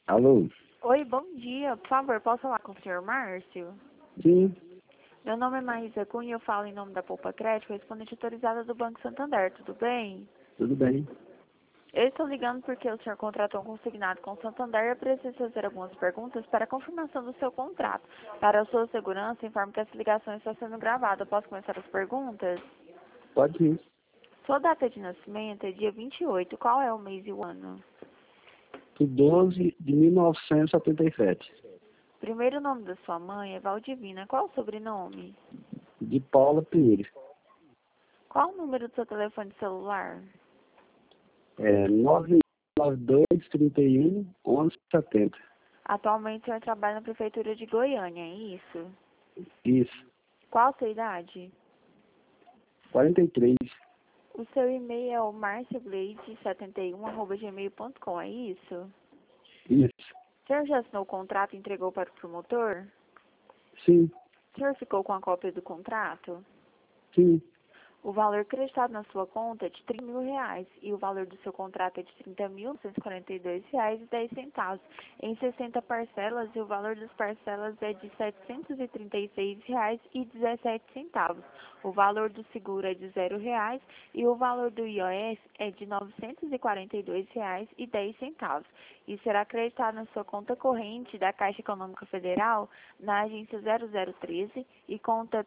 Alô? Oi, bom dia. Por favor, posso falar com o senhor Márcio? Sim, Meu nome é Maísa Cunha e eu falo em nome da Poupa Crédito, respondente autorizada do Banco Santander. Tudo bem? tudo bem. Eu estou ligando porque o senhor contratou um consignado com o Santander e eu preciso fazer algumas perguntas para a confirmação do seu contrato. Para a sua segurança, informo que essa ligação está sendo gravada. Posso começar as perguntas? Pode ir. Sua data de nascimento é dia 28. Qual é o mês e o ano? De 12 de 1977. Primeiro nome da sua mãe é Valdivina. Qual o sobrenome? De Paula Pinheiro. Qual o número do seu telefone celular? 992-31-1170. Atualmente o senhor trabalha na prefeitura de Goiânia, é isso? Isso. Qual a sua idade? 43. O seu e-mail é o marcioblade71@gmail.com, é isso? Isso. O senhor já assinou o contrato e entregou para o promotor? Sim, O senhor ficou com a cópia do contrato? sim. O valor creditado na sua conta é de R$ 30.000 e o valor do seu contrato é de R$ 30.942,10 em 60 parcelas e o valor das parcelas é de R$ 736,17. O valor do seguro é de R$ 0 e o valor do IOS é de R$ 942,10 e será acreditado na sua conta corrente da Caixa Econômica Federal na agência 0013 e conta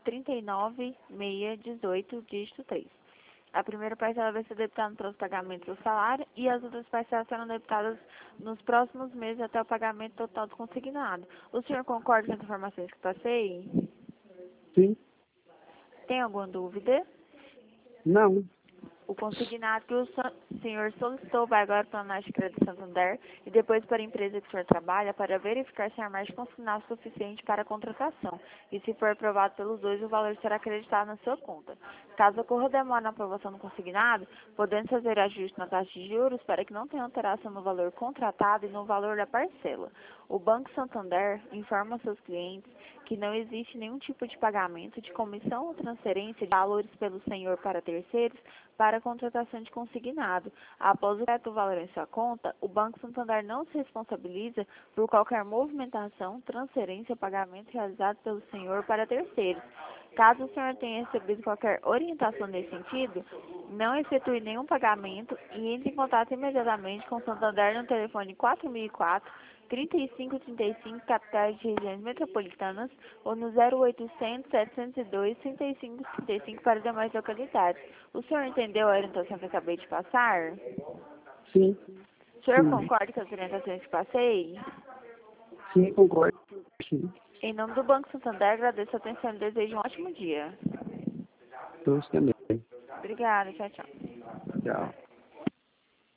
39618, dígito 3. A primeira parcela vai ser debitada no próximo pagamento do salário e as outras parcelas serão debitadas nos próximos meses até o pagamento total do consignado. O senhor concorda com as informações que passei? Sim. Tem alguma dúvida? Não. O consignado que o senhor solicitou vai agora para a Análise de Crédito Santander e depois para a empresa que o senhor trabalha para verificar se há mais de consignado suficiente para a contratação. E se for aprovado pelos dois, o valor será acreditado na sua conta. Caso ocorra demora na aprovação do consignado, podemos fazer ajuste na taxa de juros para que não tenha alteração no valor contratado e no valor da parcela. O Banco Santander informa aos seus clientes que não existe nenhum tipo de pagamento de comissão ou transferência de valores pelo senhor para terceiros para a contratação de consignado. Após o correto valor em sua conta, o Banco Santander não se responsabiliza por qualquer movimentação, transferência ou pagamento realizado pelo senhor para terceiros. Caso o senhor tenha recebido qualquer orientação nesse sentido, não efetue nenhum pagamento e entre em contato imediatamente com o Santander no telefone 4004 3535, capitais de regiões metropolitanas, ou no 0800 702 3535 para demais localidades. O senhor entendeu a orientação que eu acabei de passar? Sim. O senhor Sim. concorda com as orientações que passei? Sim, concordo. Sim. Em nome do Banco Santander, agradeço a atenção e desejo um ótimo dia. Todos também. Obrigada, tchau, tchau. Tchau.